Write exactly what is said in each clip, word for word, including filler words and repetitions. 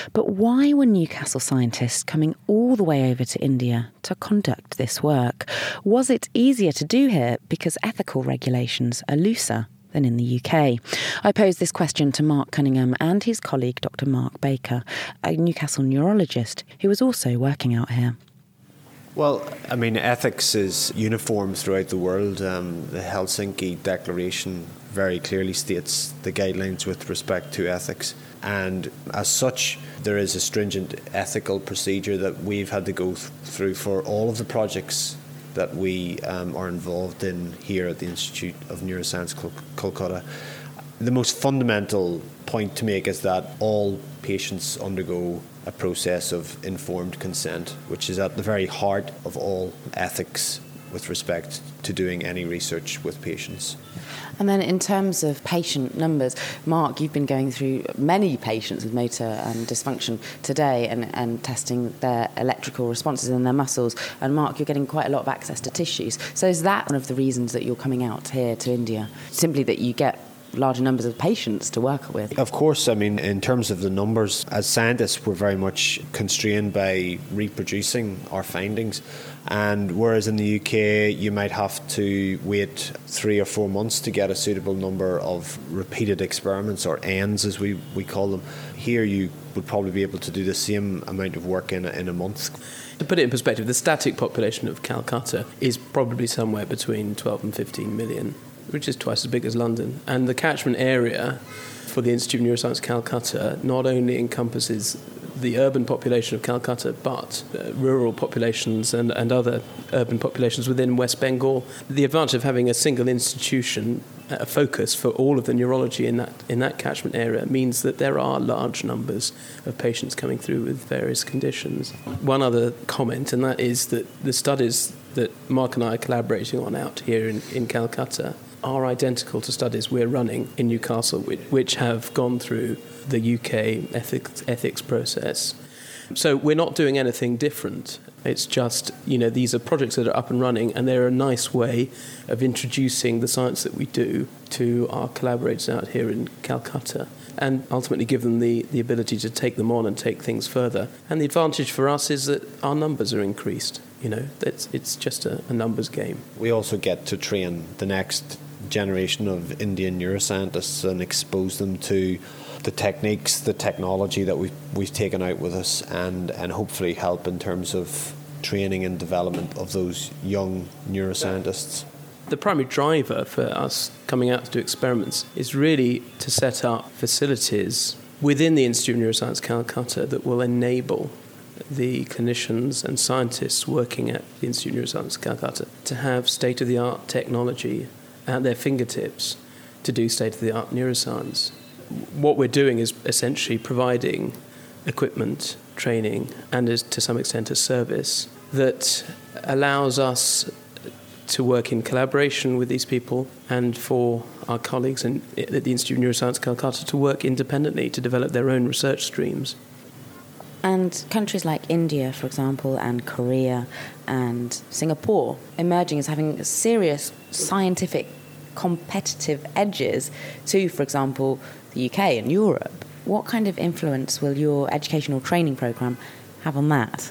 But why were Newcastle scientists coming all the way over to India to conduct this work? Was it easier to do here because ethical regulations are looser than in the U K? I posed this question to Mark Cunningham and his colleague Doctor Mark Baker, a Newcastle neurologist who was also working out here. Well, I mean, ethics is uniform throughout the world. Um, the Helsinki Declaration very clearly states the guidelines with respect to ethics. And as such, there is a stringent ethical procedure that we've had to go th- through for all of the projects that we um, are involved in here at the Institute of Neuroscience Col- Kolkata. The most fundamental point to make is that all patients undergo a process of informed consent, which is at the very heart of all ethics with respect to doing any research with patients. And then in terms of patient numbers, Mark, you've been going through many patients with motor um, dysfunction today and, and testing their electrical responses in their muscles. And Mark, you're getting quite a lot of access to tissues. So is that one of the reasons that you're coming out here to India? Simply that you get larger numbers of patients to work with? Of course, I mean, in terms of the numbers, as scientists, we're very much constrained by reproducing our findings. And whereas in the U K, you might have to wait three or four months to get a suitable number of repeated experiments, or Ns as we, we call them, here you would probably be able to do the same amount of work in a, in a month. To put it in perspective, the static population of Calcutta is probably somewhere between twelve and fifteen million, which is twice as big as London. And the catchment area for the Institute of Neuroscience Calcutta not only encompasses the urban population of Calcutta, but uh, rural populations and, and other urban populations within West Bengal. The advantage of having a single institution, a focus for all of the neurology in that in that catchment area, means that there are large numbers of patients coming through with various conditions. One other comment, and that is that the studies that Mark and I are collaborating on out here in, in Calcutta are identical to studies we're running in Newcastle, which, which have gone through the U K ethics, ethics process. So we're not doing anything different. It's just, you know, these are projects that are up and running, and they're a nice way of introducing the science that we do to our collaborators out here in Calcutta, and ultimately give them the, the ability to take them on and take things further. And the advantage for us is that our numbers are increased. You know, it's, it's just a, a numbers game. We also get to train the next generation of Indian neuroscientists and expose them to the techniques, the technology that we've, we've taken out with us, and, and hopefully help in terms of training and development of those young neuroscientists. The primary driver for us coming out to do experiments is really to set up facilities within the Institute of Neuroscience Calcutta that will enable the clinicians and scientists working at the Institute of Neuroscience Calcutta to have state-of-the-art technology at their fingertips to do state-of-the-art neuroscience. What we're doing is essentially providing equipment, training, and is, to some extent, a service that allows us to work in collaboration with these people, and for our colleagues in, at the Institute of Neuroscience Calcutta to work independently to develop their own research streams. And countries like India, for example, and Korea and Singapore emerging as having serious scientific competitive edges to, for example, the U K and Europe. What kind of influence will your educational training programme have on that?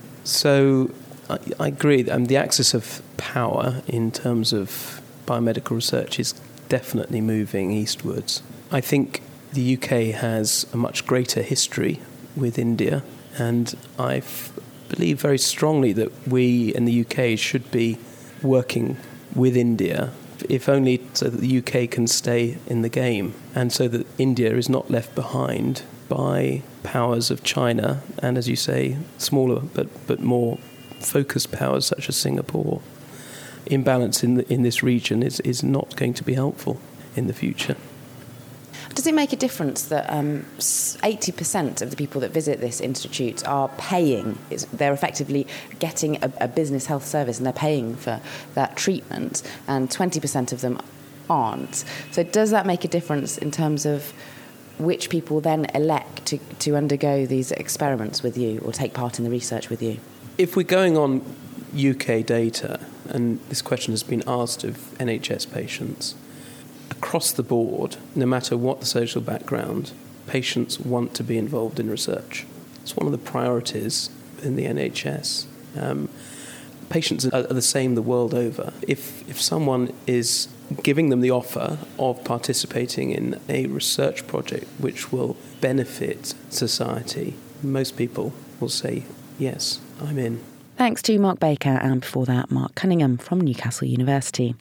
So I, I agree. Um, the axis of power in terms of biomedical research is definitely moving eastwards. I think the U K has a much greater history with India, and I f- believe very strongly that we in the U K should be working with India, if only so that the U K can stay in the game, and so that India is not left behind by powers of China and, as you say, smaller but, but more focused powers such as Singapore. Imbalance in the, in this region is, is not going to be helpful in the future. Does it make a difference that um, eighty percent of the people that visit this institute are paying? It's, they're effectively getting a, a business health service and they're paying for that treatment, and twenty percent of them aren't. So does that make a difference in terms of which people then elect to, to undergo these experiments with you or take part in the research with you? If we're going on U K data, and this question has been asked of N H S patients, across the board, no matter what the social background, patients want to be involved in research. It's one of the priorities in the N H S. Um, patients are the same the world over. If if someone is giving them the offer of participating in a research project which will benefit society, most people will say, yes, I'm in. Thanks to Mark Baker, and before that, Mark Cunningham from Newcastle University.